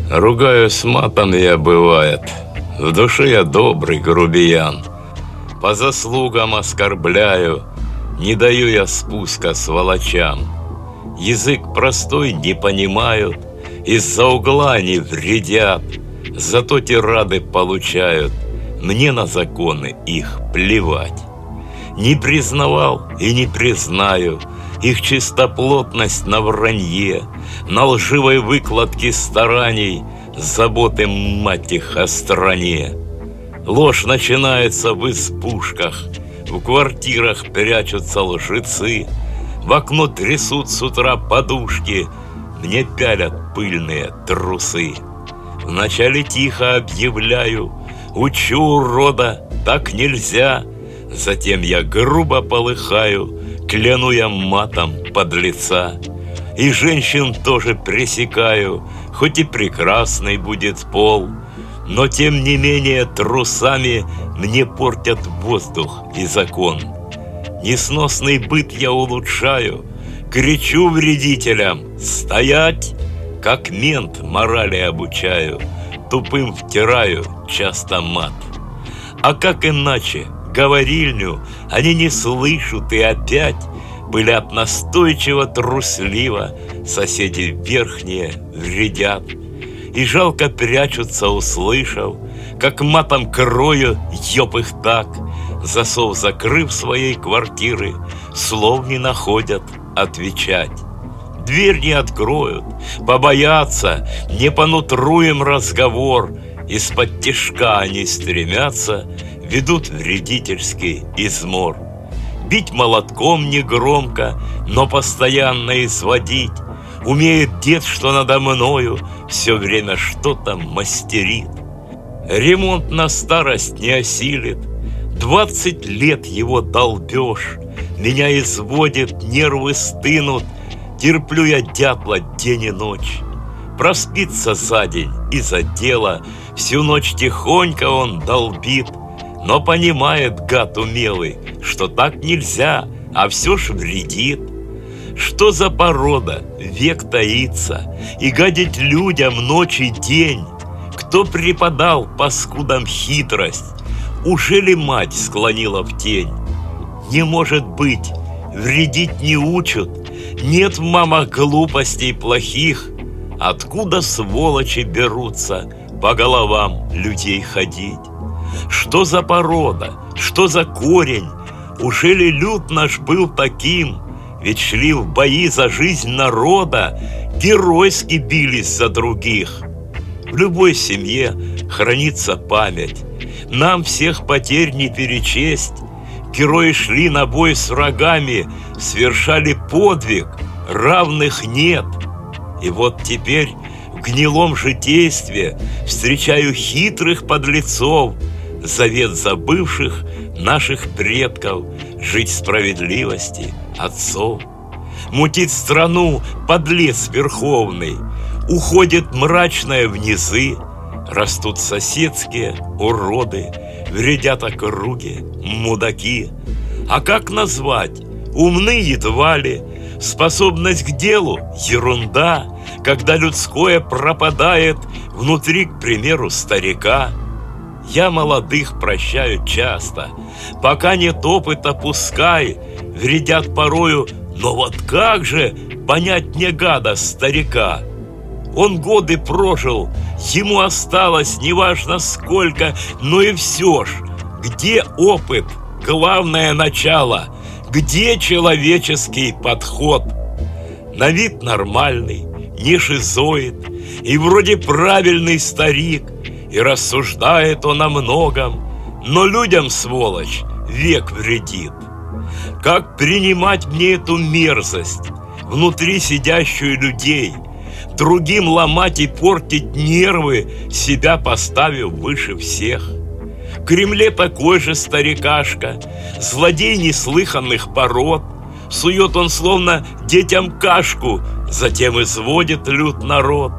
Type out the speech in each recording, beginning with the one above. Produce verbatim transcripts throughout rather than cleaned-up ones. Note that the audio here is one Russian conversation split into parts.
Ругаюсь матом я, бывает, в душе я добрый грубиян. По заслугам оскорбляю, не даю я спуска сволочам. Язык простой не понимают, из-за угла они вредят, зато тирады получают, мне на законы их плевать. Не признавал и не признаю их чистоплотность на вранье, на лживой выкладке стараний, заботы мать их о стране. Ложь начинается в избушках, в квартирах прячутся лжецы, в окно трясут с утра подушки, мне пялят пыльные трусы. Вначале тихо объявляю, учу урода, так нельзя, затем я грубо полыхаю, кляну я матом подлеца. И женщин тоже пресекаю, хоть и прекрасный будет пол, но тем не менее трусами мне портят воздух и закон. Несносный быт я улучшаю, кричу вредителям «стоять!», как мент морали обучаю, тупым втираю часто мат. А как иначе? Говорильню они не слышат и опять пылят настойчиво, трусливо, соседи верхние вредят. И жалко прячутся, услышав, как матом крою, ёб их так, засов закрыв своей квартиры, слов не находят отвечать. Дверь не откроют, побоятся, не по нутру им разговор, из-под тишка они стремятся, ведут вредительский измор. Бить молотком негромко, но постоянно изводить умеет дед, что надо мною все время что-то мастерит. Ремонт на старость не осилит, двадцать лет его долбеж, меня изводит, нервы стынут, терплю я дятла день и ночь. Проспится за день из-за дела, всю ночь тихонько он долбит, но понимает гад умелый, что так нельзя, а все ж вредит. Что за порода век таится и гадить людям ночь и день? Кто преподал паскудам хитрость? Ужели мать склонила в тень? Не может быть, вредить не учат, нет в мамах глупостей плохих. Откуда сволочи берутся по головам людей ходить? Что за порода, что за корень? Ужели люд наш был таким? Ведь шли в бои за жизнь народа, геройски бились за других. В любой семье хранится память, нам всех потерь не перечесть. Герои шли на бой с врагами, совершали подвиг, равных нет. И вот теперь в гнилом житействе встречаю хитрых подлецов, завет забывших наших предков, жить в справедливости отцов. Мутит страну подлец верховный, уходит мрачное в низы, растут соседские уроды, вредят округе мудаки. А как назвать? Умны едва ли, способность к делу ерунда, когда людское пропадает внутри, к примеру, старика. Я молодых прощаю часто, пока нет опыта, пускай вредят порою, но вот как же понять мне гада старика? Он годы прожил, ему осталось неважно сколько, но и все ж, где опыт, главное начало, где человеческий подход? На вид нормальный, не шизоид, и вроде правильный старик, и рассуждает он о многом, но людям, сволочь, век вредит. Как принимать мне эту мерзость, внутри сидящую людей, другим ломать и портить нервы, себя поставив выше всех? В Кремле такой же старикашка, злодей неслыханных пород, сует он словно детям кашку, затем изводит люд народ.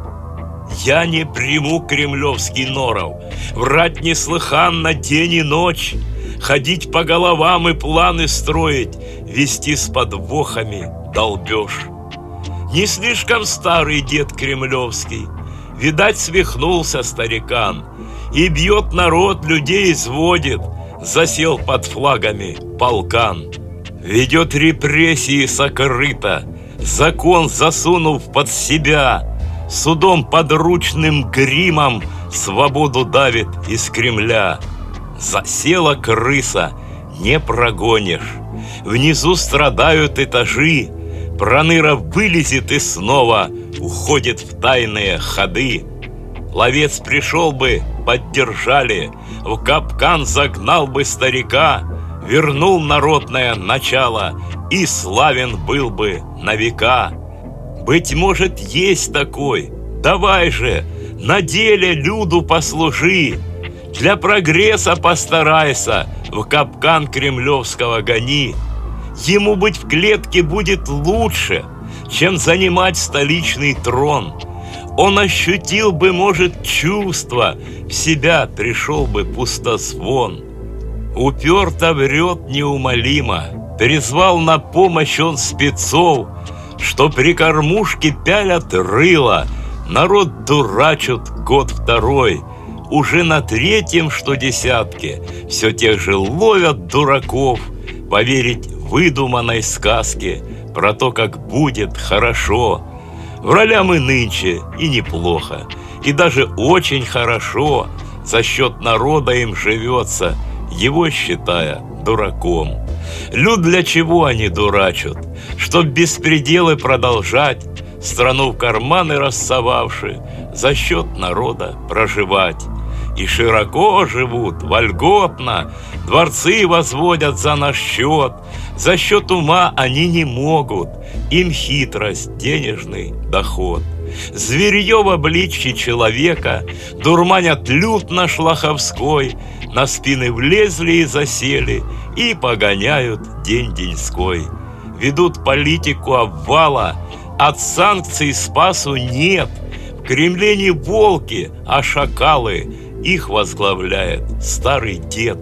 Я не приму кремлевский норов, врать неслыханно день и ночь, ходить по головам и планы строить, вести с подвохами долбеж. Не слишком старый дед кремлевский, Видать, свихнулся старикан и бьет народ, людей изводит, засел под флагами полкан. Ведет репрессии сокрыто, закон засунув под себя, судом подручным гримом свободу давит из Кремля. Засела крыса, не прогонишь, внизу страдают этажи, проныра вылезет и снова уходит в тайные ходы. Ловец пришел бы, поддержали, в капкан загнал бы старика, вернул народное начало и славен был бы на века. Быть может, есть такой, давай же, на деле люду послужи, для прогресса постарайся, в капкан кремлевского гони. Ему быть в клетке будет лучше, чем занимать столичный трон. Он ощутил бы, может, чувство, в себя пришел бы пустозвон. Уперто врет неумолимо, призвал на помощь он спецов, что при кормушке пялят рыло, народ дурачат год второй. Уже на третьем, что десятке, все тех же ловят дураков поверить выдуманной сказке про то, как будет хорошо. В ролям и нынче, и неплохо, и даже очень хорошо за счет народа им живется, его считая дураком. Люд для чего они дурачат? Чтоб беспределы продолжать, страну в карманы рассовавши, за счет народа проживать. И широко живут, вольготно, дворцы возводят за наш счет. За счет ума они не могут, им хитрость, денежный доход. Зверье в обличье человека дурманят люд наш лоховской, на спины влезли и засели и погоняют день-деньской. Ведут политику обвала, от санкций спасу нет. В Кремле не волки, а шакалы, их возглавляет старый дед.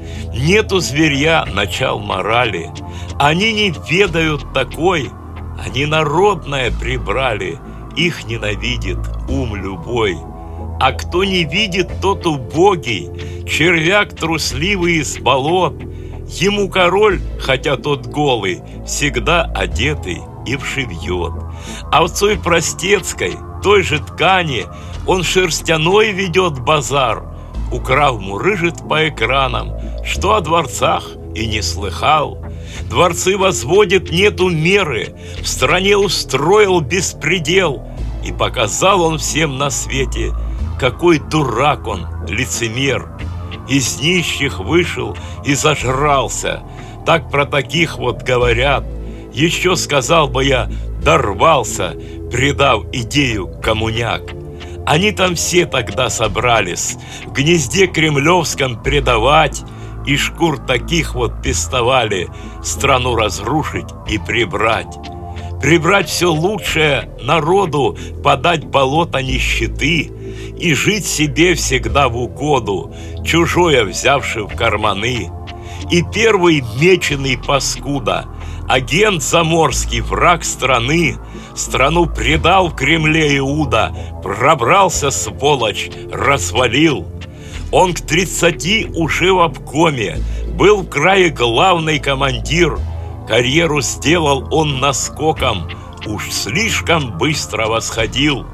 Нету зверья начал морали, они не ведают такой, они народное прибрали, их ненавидит ум любой. А кто не видит, тот убогий, червяк трусливый из болот. Ему король, хотя тот голый, всегда одетый и вшивьет. Овцой простецкой, той же ткани, он шерстяной ведет базар, украв мурыжит по экранам, что о дворцах и не слыхал. Дворцы возводит, нету меры, в стране устроил беспредел, и показал он всем на свете, какой дурак он, лицемер. Из нищих вышел и зажрался, так про таких вот говорят. Еще сказал бы я, дорвался, предав идею коммуняк. Они там все тогда собрались в гнезде кремлевском предавать, и шкур таких вот пестовали страну разрушить и прибрать. Прибрать все лучшее народу, подать болото нищеты и жить себе всегда в угоду, чужое взявши в карманы. И первый меченый паскуда, агент заморский, враг страны, страну предал в Кремле Иуда, пробрался, сволочь, развалил. Он к тридцати уже в обкоме, был в крае главный командир. Карьеру сделал он наскоком, уж слишком быстро восходил.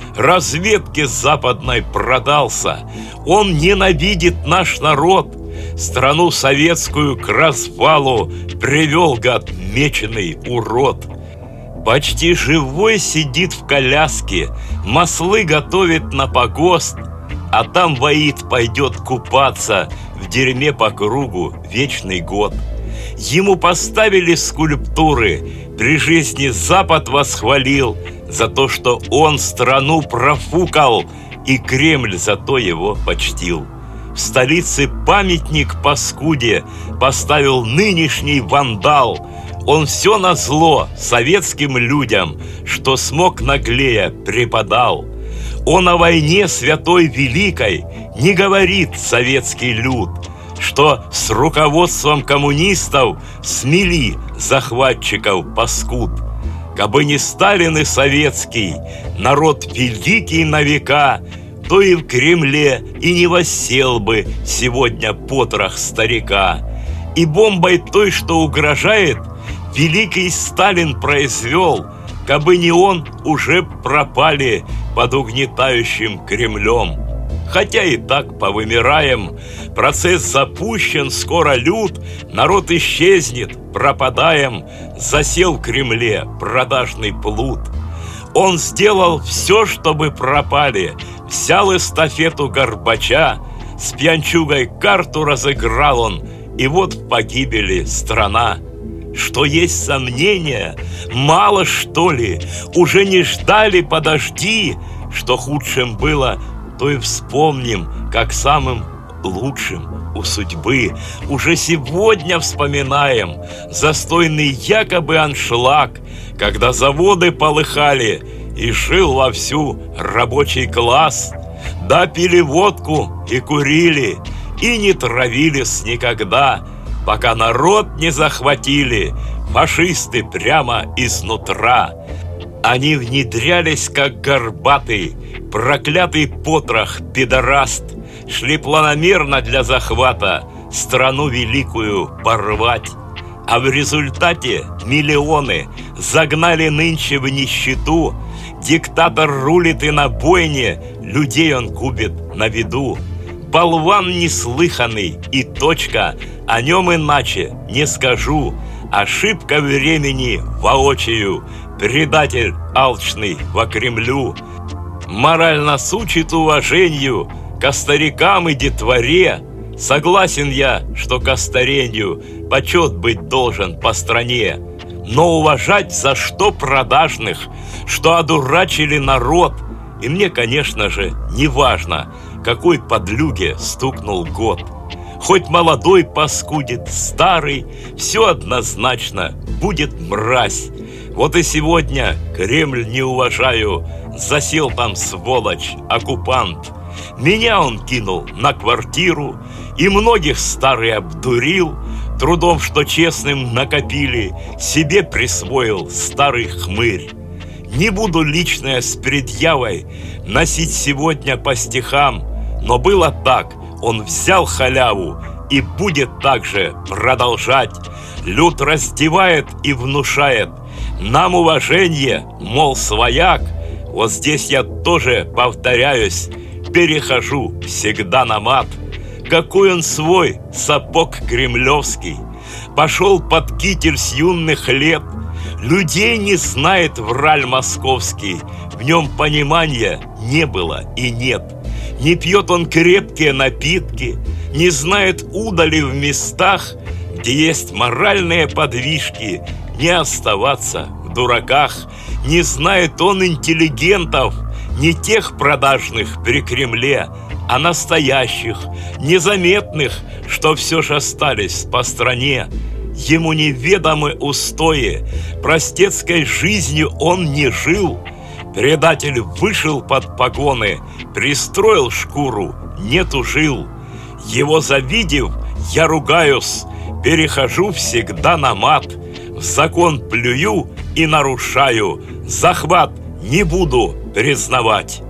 Разведке западной продался, он ненавидит наш народ. Страну советскую к развалу привел, гад, меченый урод. Почти живой сидит в коляске, маслы готовит на погост, а там воит пойдет купаться в дерьме по кругу вечный год. Ему поставили скульптуры, при жизни Запад восхвалил за то, что он страну профукал, и Кремль зато его почтил. В столице памятник паскуде поставил нынешний вандал. Он все назло советским людям, что смог наглея преподал. Он о войне святой великой не говорит советский люд, что с руководством коммунистов смели захватчиков паскуд. Кабы не Сталин и советский, народ великий на века, то и в Кремле и не воссел бы сегодня потрох старика. И бомбой той, что угрожает, великий Сталин произвел. Кабы не он, уже пропали под угнетающим Кремлем. Хотя и так повымираем, процесс запущен, скоро лют, народ исчезнет, пропадаем, засел в Кремле продажный плут. Он сделал все, чтобы пропали, взял эстафету Горбача, с пьянчугой карту разыграл он, и вот в погибели страна. Что есть сомнения? Мало, что ли? Уже не ждали, подожди. Что худшим было, то и вспомним, как самым лучшим у судьбы. Уже сегодня вспоминаем застойный якобы аншлаг, когда заводы полыхали и жил вовсю рабочий класс. Да, пили водку и курили, и не травились никогда, пока народ не захватили фашисты прямо изнутра. Они внедрялись, как горбатый, проклятый потрох, пидораст, шли планомерно для захвата страну великую порвать. А в результате миллионы загнали нынче в нищету. Диктатор рулит и на бойне, людей он губит на виду. Болван неслыханный и точка, о нем иначе не скажу. Ошибка времени воочию, предатель алчный во Кремлю. Мораль нас учит уважению ко старикам и детворе. Согласен я, что ко старению почет быть должен по стране. Но уважать за что продажных, что одурачили народ. И мне, конечно же, не важно, какой подлюге стукнул год. Хоть молодой паскудит, старый, все однозначно будет мразь. Вот и сегодня Кремль не уважаю, засел там сволочь, оккупант. Меня он кинул на квартиру, и многих старый обдурил. Трудом, что честным накопили, себе присвоил старый хмырь. Не буду личное с предъявой носить сегодня по стихам, но было так, он взял халяву и будет так же продолжать. Люд раздевает и внушает нам уважение, мол, свояк. Вот здесь я тоже повторяюсь, перехожу всегда на мат. Какой он свой, сапог кремлевский, пошел под китель с юных лет. Людей не знает враль московский, в нем понимания не было и нет. Не пьет он крепкие напитки, не знает удали в местах, где есть моральные подвижки, не оставаться в дураках. Не знает он интеллигентов, не тех продажных при Кремле, а настоящих, незаметных, что все же остались по стране. Ему неведомы устои, простецкой жизнью он не жил. Предатель вышел под погоны, пристроил шкуру, не тужил. Его завидев, я ругаюсь, перехожу всегда на мат. В закон плюю и нарушаю, захват не буду признавать.